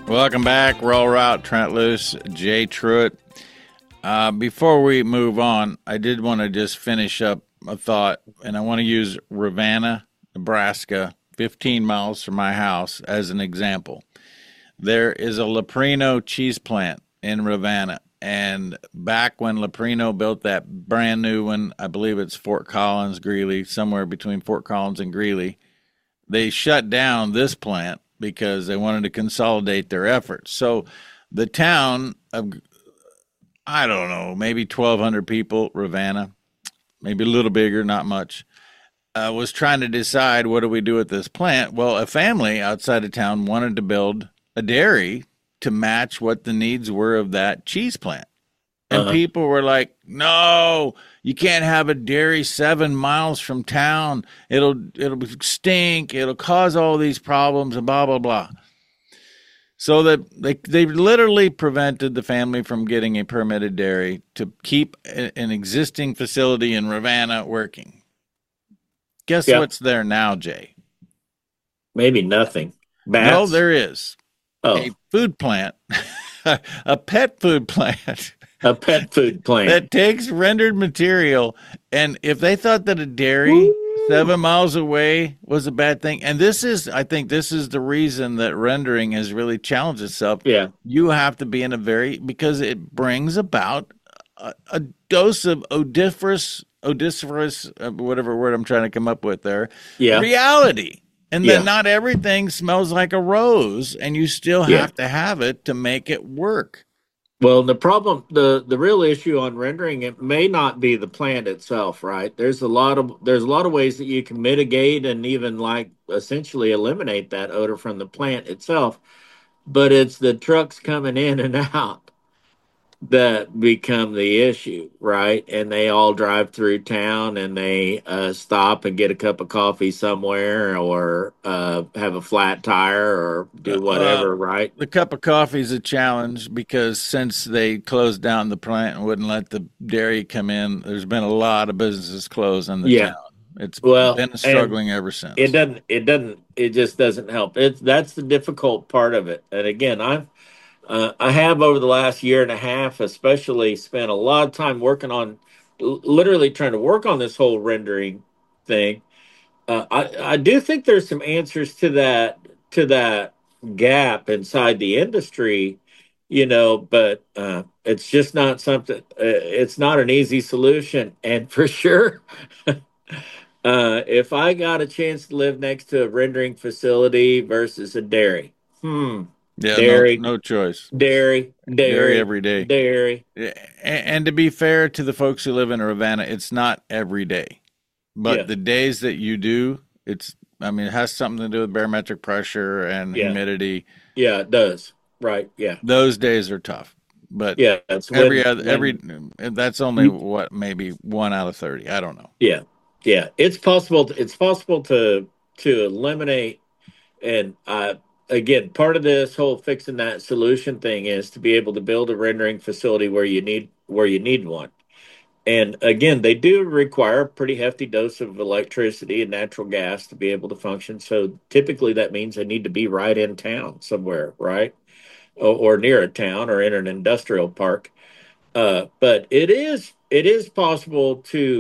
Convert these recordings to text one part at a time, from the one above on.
Welcome back. Roll Route, Trent Loos, Jay Truitt. Before we move on, I did want to just finish up a thought, and I want to use Ravenna, Nebraska, 15 miles from my house, as an example. There is a Leprino cheese plant in Ravenna, and back when Leprino built that brand new one, I believe it's Fort Collins, Greeley, somewhere between Fort Collins and Greeley, they shut down this plant because they wanted to consolidate their efforts. So the town of, I don't know, maybe 1,200 people, Ravenna, maybe a little bigger, not much, was trying to decide, what do we do with this plant? Well, a family outside of town wanted to build a dairy to match what the needs were of that cheese plant. And Uh-huh. people were like, no, you can't have a dairy 7 miles from town. It'll stink. It'll cause all these problems and blah, blah, blah. So that they literally prevented the family from getting a permitted dairy to keep an existing facility in Ravenna working. Guess Yeah, what's there now, Jay? maybe nothing. No, Bats? there is a Oh, food plant, a pet food plant a pet food plant. that takes rendered material. And if they thought that a dairy Woo! 7 miles away was a bad thing, and I think this is the reason that rendering has really challenged itself. Yeah, You have to be in a because it brings about a dose of odoriferous, whatever word I'm trying to come up with there, yeah, reality. And then yeah, not everything smells like a rose, and you still yeah. have to have it to make it work. Well, the problem, the real issue on rendering it may not be the plant itself, right? There's a lot of ways that you can mitigate and even like essentially eliminate that odor from the plant itself, but it's the trucks coming in and out that become the issue, right? And they all drive through town and they stop and get a cup of coffee somewhere or have a flat tire or do Uh, whatever, right? the cup of coffee is a challenge because since they closed down the plant and wouldn't let the dairy come in, there's been a lot of businesses closed in the town. Yeah. It's Well, been and struggling ever it since. doesn't, it doesn't, it just doesn't help. It's That's the difficult part of it. And again, I have over the last year and a half, especially spent a lot of time working on literally trying to work on this whole rendering thing. I do think there's some answers to that gap inside the industry, but it's just not something. It's not an easy solution, and for sure, if I got a chance to live next to a rendering facility versus a dairy, Yeah, no, dairy, no choice. dairy, Dairy dairy, every day. dairy. And to be fair to the folks who live in Ravenna, it's not every day. But Yeah, the days that you do, I mean, it has something to do with barometric pressure and yeah, humidity. yeah. It does. Right. Yeah, Those days are tough. But yeah. That's every when other, every, when that's only you what, maybe 1 out of 30. I don't know. Yeah, yeah. It's possible to eliminate, and again, part of this whole fixing that solution thing is to be able to build a rendering facility where you need one. And again, they do require a pretty hefty dose of electricity and natural gas to be able to function. So typically that means they need to be right in town somewhere, right? Or near a town or in an industrial park. But it is possible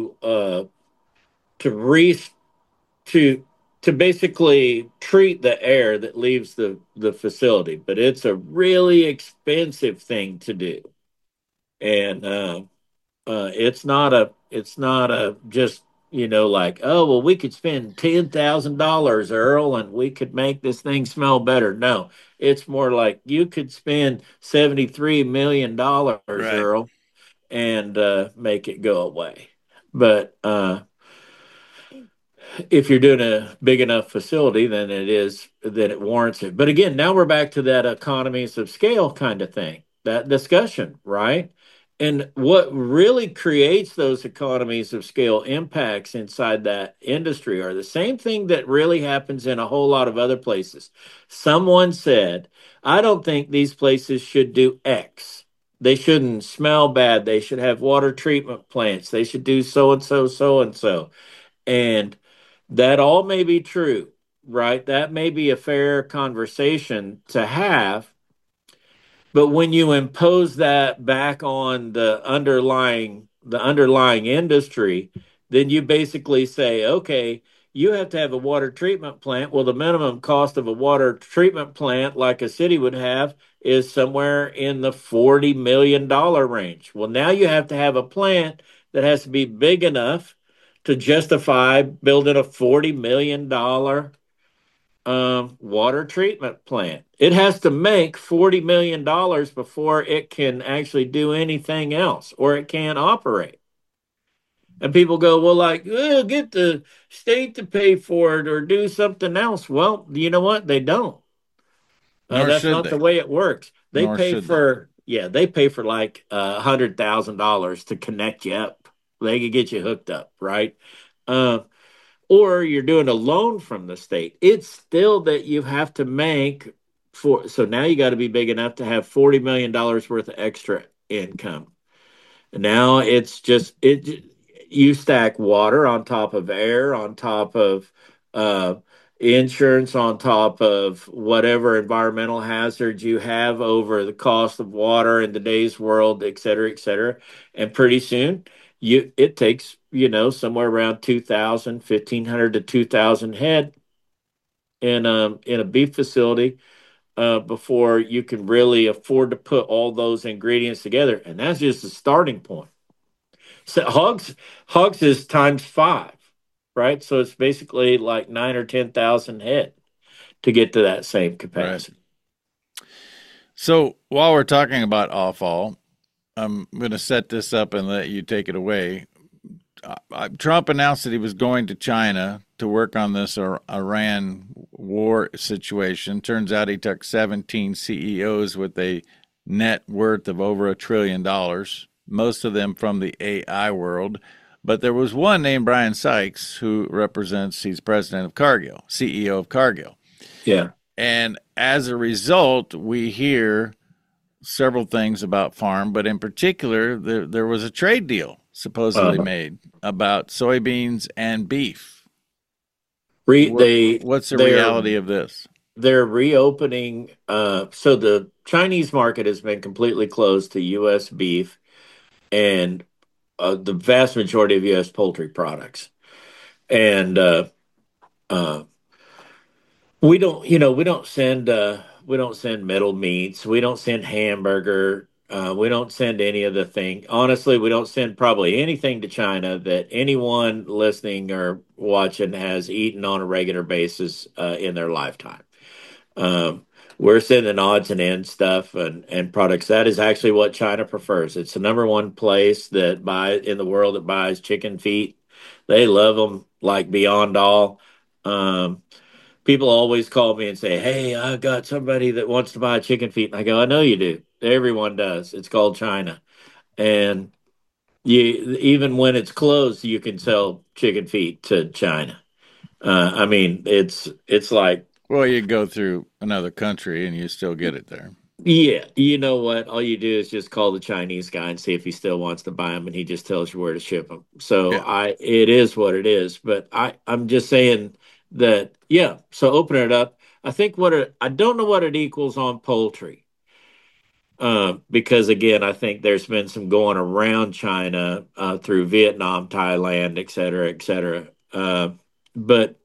to re to to basically treat the air that leaves the facility, but it's a really expensive thing to do, and it's not a just like, oh well, we could spend $10,000, Earl, and we could make this thing smell better. No, it's more like you could spend $73 million, Right. Earl, and make it go away. But if you're doing a big enough facility, then it warrants it. But again, now we're back to that economies of scale kind of thing, that discussion, right? And what really creates those economies of scale impacts inside that industry are the same thing that really happens in a whole lot of other places. Someone said, I don't think these places should do X. They shouldn't smell bad. They should have water treatment plants. They should do so and so, so and so. And that all may be true, right? That may be a fair conversation to have. But when you impose that back on the underlying industry, then you basically say, okay, you have to have a water treatment plant. Well, the minimum cost of a water treatment plant, like a city would have, is somewhere in the $40 million range. Well, now you have to have a plant that has to be big enough to justify building a $40 million water treatment plant. It has to make $40 million before it can actually do anything else or it can't operate. And people go, well, like, get the state to pay for it or do something else. Well, you know what? They don't. Nor That's should not the they. way it works. They Nor pay should they. for, yeah, they pay for like $100,000 to connect you up. They can get you hooked up, right? Uh, or you're doing a loan from the state. It's still that you have to make for, so now you got to be big enough to have $40 million worth of extra income. Now it's just you stack water on top of air, on top of uh, insurance, on top of whatever environmental hazards you have over the cost of water in today's world, et cetera, et cetera. And pretty soon it takes, somewhere around 2,000, 1,500 to 2,000 head in a beef facility before you can really afford to put all those ingredients together. And that's just the starting point. So hogs is times five, right? So it's basically like 9 or 10,000 head to get to that same Right. capacity. So while we're talking about offal, I'm going to set this up and let you take it away. Trump announced that he was going to China to work on this Iran war situation. Turns out he took 17 CEOs with a net worth of over $1 trillion, most of them from the AI world. But there was one named Brian Sykes who he's president of Cargill, CEO of Cargill. Yeah. And as a result, we hear several things about farm, but in particular, there was a trade deal supposedly Uh, made about soybeans and beef. re, they What's the they're reality of this? they're reopening. So the Chinese market has been completely closed to U.S. beef and the vast majority of U.S. poultry products. And uh, we don't send middle meats. We don't send hamburger. We don't send any of the thing. Honestly, we don't send probably anything to China that anyone listening or watching has eaten on a regular basis in their lifetime. Um, we're sending odds and ends stuff and products. That is actually what China prefers. It's the number one place that buy in the world that buys chicken feet. They love them like beyond all. Um, People always call me and say, "Hey, I got somebody that wants to buy chicken feet." And I go, "I know you do. Everyone does. It's called China." And even when it's closed, you can sell chicken feet to China. I mean, it's like, Well, you go through another country and you still get it there. yeah, you know what? All you do is just call the Chinese guy and see if he still wants to buy them, and he just tells you where to ship them. So Yeah. it is what it is. But I'm just saying that, yeah. So open it up. I think I don't know what it equals on poultry, because again, I think there's been some going around China through Vietnam, Thailand, et cetera, et cetera. But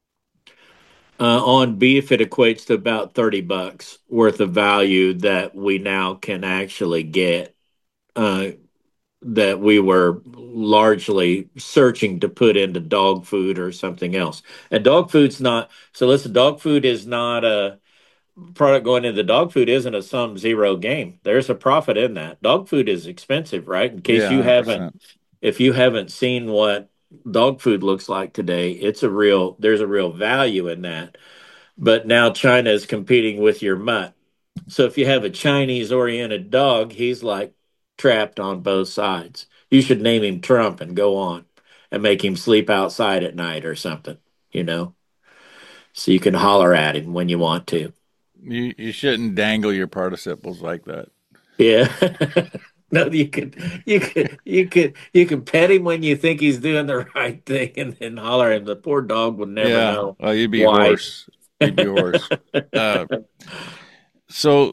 on beef, it equates to about $30 worth of value that we now can actually get. Uh, that we were largely searching to put into dog food or something else. And dog food's not, so listen, dog food is not a product going into dog food isn't a sum zero game. There's a profit in that. Dog food is expensive, right? In case Yeah, you haven't, 100%. if you haven't seen what dog food looks like today, there's a real value in that. But now China is competing with your mutt. So if you have a Chinese oriented dog, he's like trapped on both sides. You should name him Trump and go on and make him sleep outside at night or something, you know, so you can holler at him when you want to. You shouldn't dangle your participles like that. Yeah. No, you can pet him when you think he's doing the right thing and then holler at him. The poor dog would never Yeah. know Well, you'd be why. hoarse. You'd be hoarse. Uh, so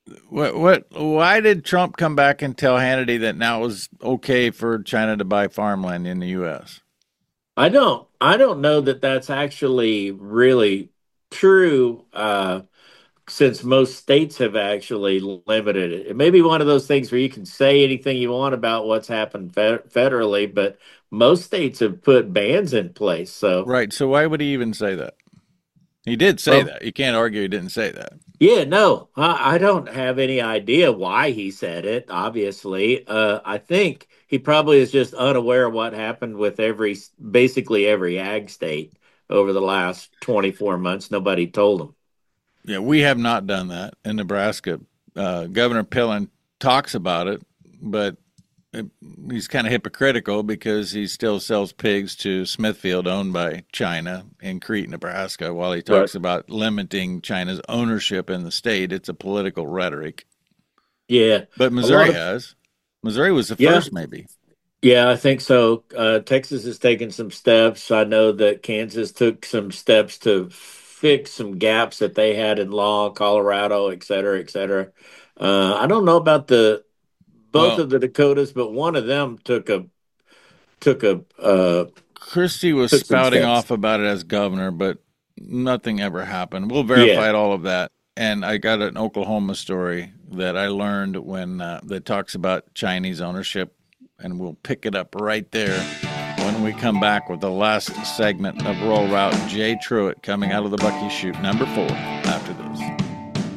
why did Trump come back and tell Hannity that now it was okay for China to buy farmland in the U.S.? I don't know that that's actually really true. Since most states have actually limited it. It may be one of those things where you can say anything you want about what's happened federally, but most states have put bans in place. So, Right. So why would he even say that? He did say well, that. You can't argue he didn't say that. yeah, no, I don't have any idea why he said it. Obviously, I think he probably is just unaware of what happened with basically every ag state over the last 24 months. Nobody told him. Yeah, we have not done that in Nebraska. Governor Pillen talks about it, but he's kind of hypocritical because he still sells pigs to Smithfield, owned by China in Crete, Nebraska, while he Right. talks about limiting China's ownership in the state. It's a political rhetoric. Yeah, But a lot Missouri of has. Missouri was the yeah. first, maybe. Yeah, I think so. Texas has taken some steps. I know that Kansas took some steps to fix some gaps that they had in law, Colorado, et cetera, et cetera. I don't know about the both Well, of the Dakotas, but one of them took a Christie was took some spouting steps. off about it as governor, but nothing ever happened. We'll Yeah. verify all of that. And I got an Oklahoma story that I learned when that talks about Chinese ownership, and we'll pick it up right there when we come back with the last segment of Roll Route. Jay Truitt coming out of the Bucky Chute, number 4, after this.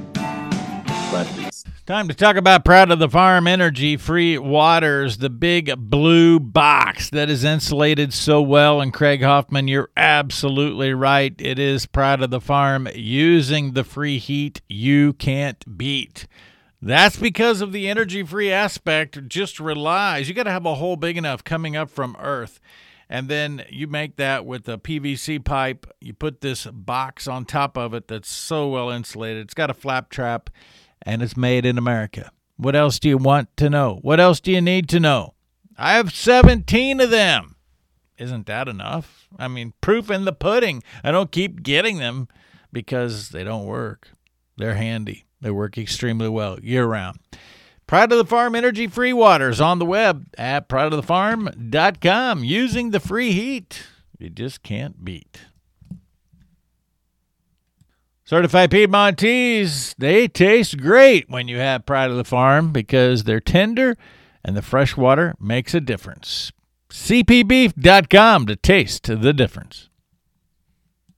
But Time to talk about Proud of the Farm Energy Free Waters, the big blue box that is insulated so well. And Craig Hoffman, you're absolutely right. It is Proud of the Farm using the free heat you can't beat. That's because of the energy-free aspect. Just relies. You got to have a hole big enough coming up from Earth. And then you make that with a PVC pipe. You put this box on top of it that's so well insulated. It's got a flap trap, and it's made in America. What else do you want to know? What else do you need to know? I have 17 of them. Isn't that enough? I mean, proof in the pudding. I don't keep getting them because they don't work. They're handy. They work extremely well year-round. Proud of the Farm Energy Free Waters on the web at proudofthefarm.com using the free heat you just can't beat. Certified Piedmontese, they taste great when you have Pride of the Farm because they're tender and the fresh water makes a difference. cpbeef.com to taste the difference.